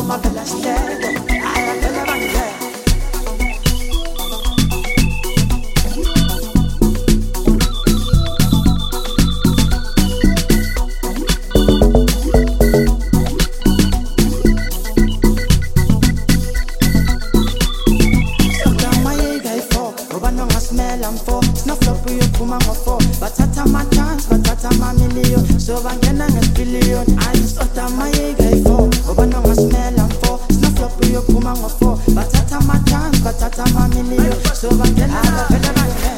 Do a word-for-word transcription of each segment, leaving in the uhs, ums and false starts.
So bangena ngesipillion ayisota mayeke fo obana ngasmela mfo snaflop uyophuma ngofo bathatha ama-chance bathatha ama-million so bangena abavele bange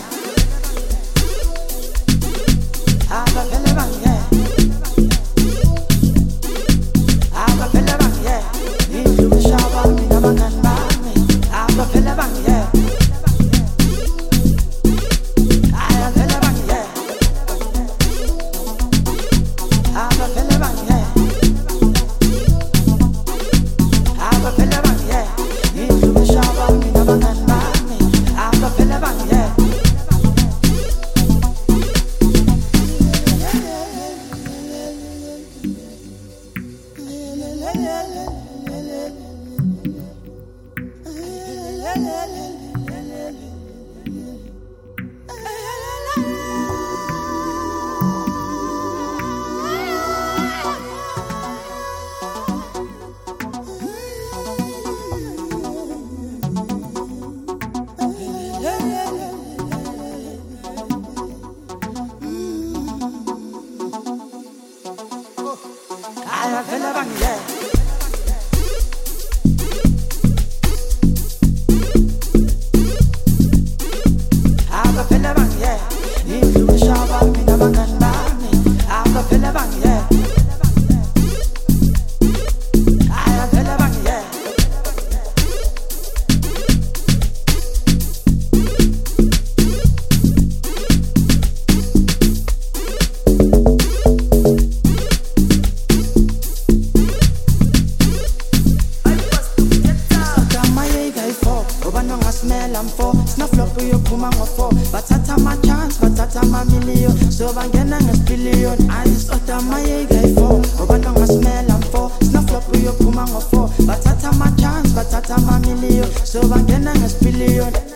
abavele bange abavele bange indlumshaba mina bangani bami abavele bange abavele bange abavele bange indlumshaba mina bangani bami abavele bange abavele bange ngasmela mfo snaflop uyophuma ngofo bathatha ama-chance bathatha ama-million so bangena ngesipillion ayisota mayeke fo obana ngasmela mfo snaflop uyophuma ngofo bathatha ama-chance bathatha ama-million so bangena ngesipillion